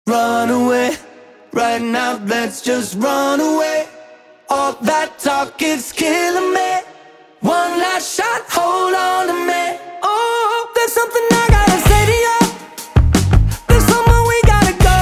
Run away, right now, let's just run away. All that talk is killing me. One last shot, hold on to me. Oh, there's something I gotta say to you. There's somewhere we gotta go.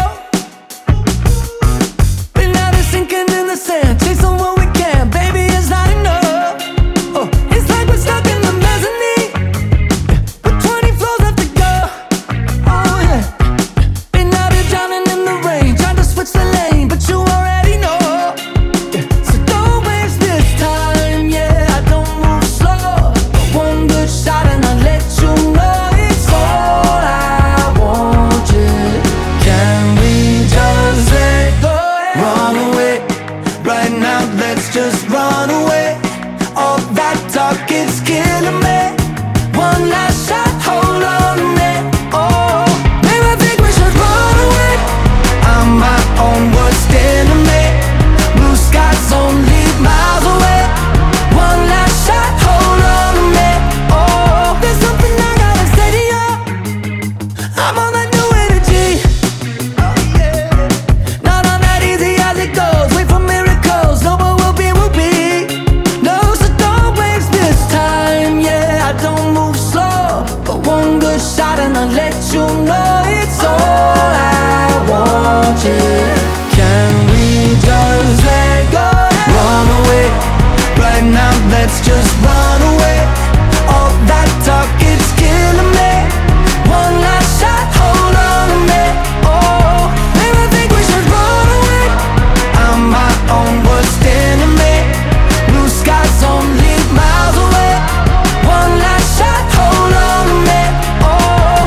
Been out of sinking in the sand, chasing what we can, baby, it's not enough. Oh, it's like we're stuck in the mezzanine, with 20 floors left to go. Oh yeah, been out here drowning in the rain, trying to switch the lane, but you already know. Yeah. So don't waste this time, yeah, I don't move slow. One good shot and I'll let you know it's all I want, yeah. Can we just let go? Run away, right now, let's just run away. All that talk, it's killing me. One last shot, hold on to me. Oh, maybe I think we should run away. I'm my own worst enemy. Blue skies only miles away. One last shot, hold on to me. Oh, there's something I gotta say to you. I'm on that new energy. Oh yeah, not on that easy as it goes. Wait for miracles, no, but we'll be. No, so don't waste this time, yeah, I don't move slow. But one good shot and I'll let you know it's all I want, yeah. Can we just let go? Run away, right now, let's just run away. All that talk, it's killing me. One last shot, hold on to me. Oh, maybe I think we should run away. I'm my own worst enemy. Blue skies only miles away. One last shot, hold on to me. Oh,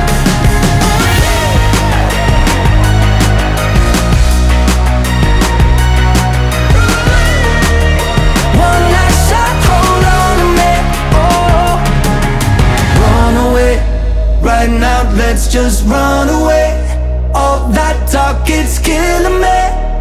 one last shot, hold on to me. Oh, run away, right now, let's just run away. All that talk, it's killing me.